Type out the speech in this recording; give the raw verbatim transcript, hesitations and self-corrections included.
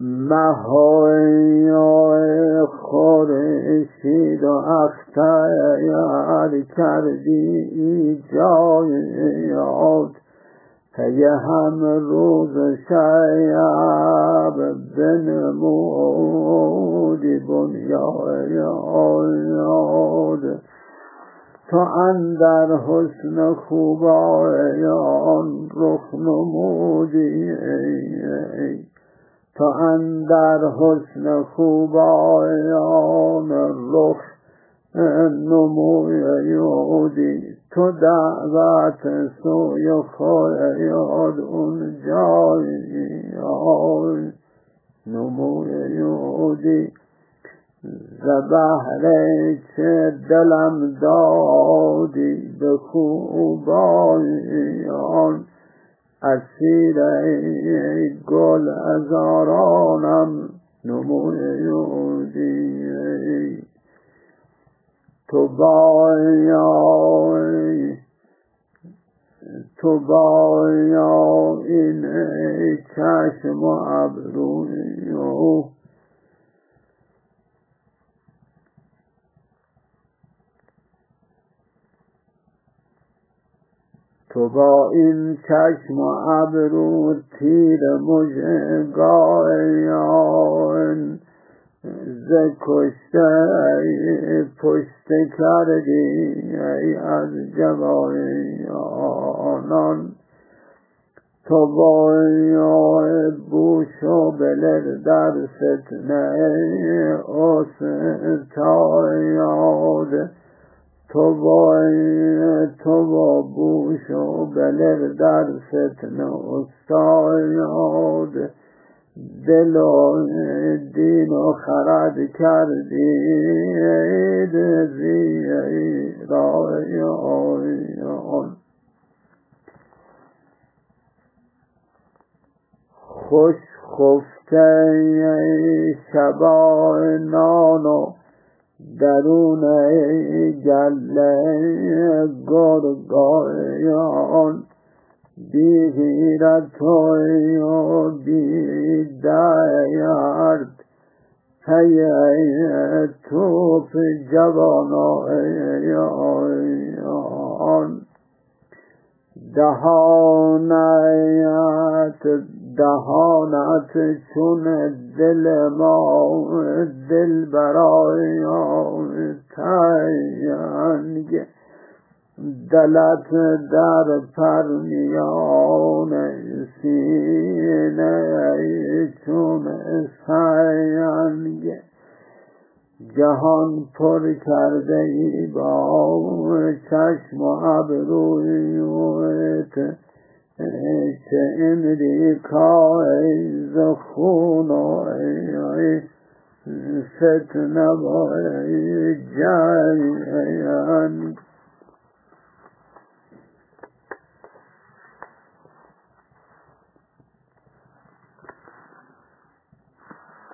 مهای خورشید و اختر کردی ایجاد پی هم روز شب بنمودی بنیاد تو اندر حسن خوبان رخ نمودی تو اندر حسن خوبان رخ نمودی تو دعوت سوی خود اون جای نمودی ز بهر چه دلم دادی به خوبان اسیر گل هزارانم نمودی تو باید تو باید این چشم و ابروی تو با این چشم و ابرو تیر مژگان ز کشته پشت کردی از جوانان تو باید بوش و بلر در فتنه استاد تو باید تو با بوش و بلر در فتنه استاد دل و دین و خرد کردید زیرایان خوش خفته شبانان و درون گله گرگایان بی غیرت و بی درد پی توپ جوانان دهانت دهانت چون دل ما دل برای تنگ دلت در پرمیان سینه چون سنگ جهان پر کرده ای با چشم و ابرویت چه امریکای ز خون و فتنه و جنگ